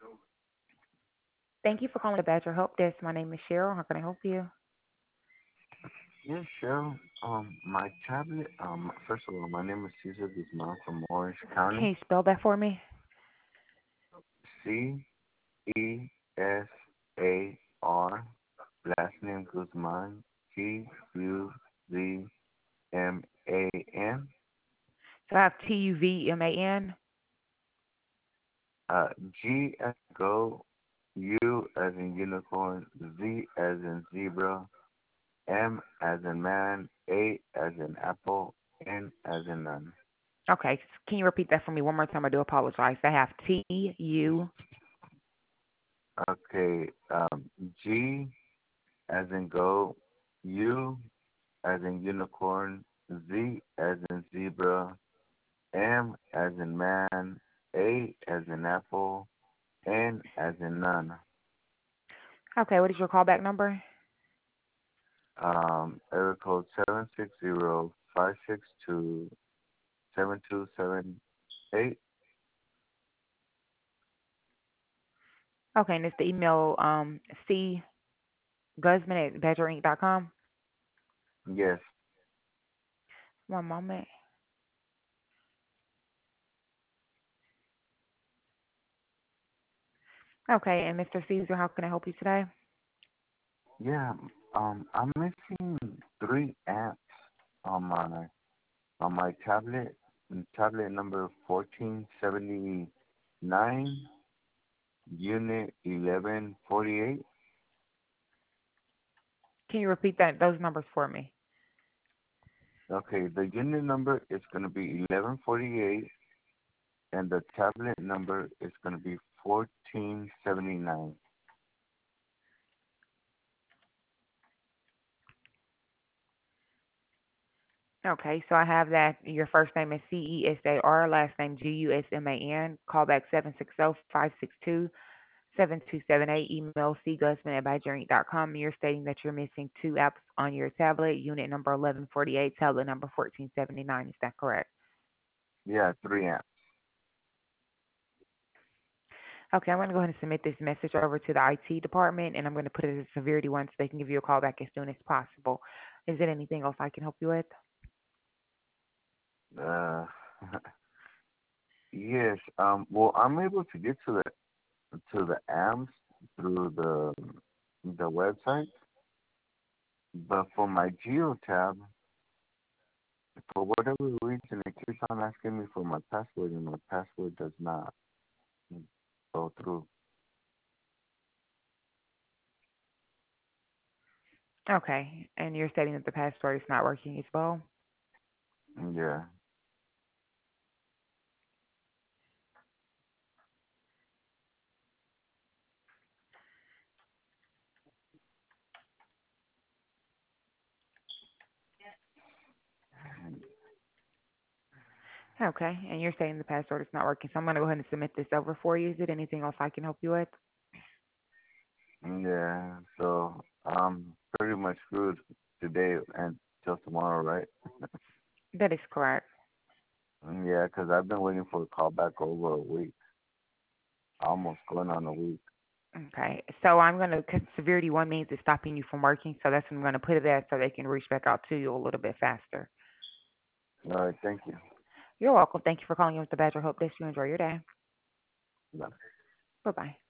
Thank you for calling the Badger Help Desk. My name is Cheryl. How can I help you? Yes, Cheryl. My tablet. First of all, my name is Cesar Guzman from Orange Can County. you spell that for me? Cear. Last name Guzman. Guzman. So I have TUVMAN. Uh, G as in go. U as in unicorn. Z as in zebra. M as in man. A as in apple. N as in none. Okay. Can you repeat that for me one more time? I do apologize. I have TU. Okay. G as in go, U as in unicorn, Z as in zebra, M as in man, A as in apple, N as in none. Okay. What is your callback number? Area code 760-562-7278. Okay. And it's the email cguzman@badgerinc.com. Yes. One moment. Okay. And Mr. Caesar, how can I help you today? Yeah. I'm missing 3 apps on my tablet. Tablet number 1479. Unit 1148. Can you repeat those numbers for me? Okay, the unit number is going to be 1148, and the tablet number is going to be 1479. Okay. So I have that your first name is CESAR, last name GUSMAN. Callback 760-562-7278. Email cguzman@badgerinc.com. You're stating that you're missing 2 apps on your tablet, unit number 1148, tablet number 1479. Is that correct? Yeah, 3 amps. Okay, I'm going to go ahead and submit this message over to the IT department, and I'm going to put it as a severity one so they can give you a call back as soon as possible. Is there anything else I can help you with? Uh, yes. Well, I'm able to get to the amps through the website, but for my Geo tab, for whatever reason, it keeps on asking me for my password, and my password does not go through. Okay, and you're stating that the password is not working as well? Yeah. Okay, and you're saying the password is not working, so I'm going to go ahead and submit this over for you. Is it anything else I can help you with? Yeah, so I'm pretty much screwed today and till tomorrow, right? That is correct. Yeah, 'cause I've been waiting for a call back over a week, almost going on a week. Okay, so I'm going to, because severity one means it's stopping you from working, so that's what I'm going to put it at so they can reach back out to you a little bit faster. All right, thank you. You're welcome. Thank you for calling in with the Badger Hope Desk. You enjoy your day. Bye. Bye-bye.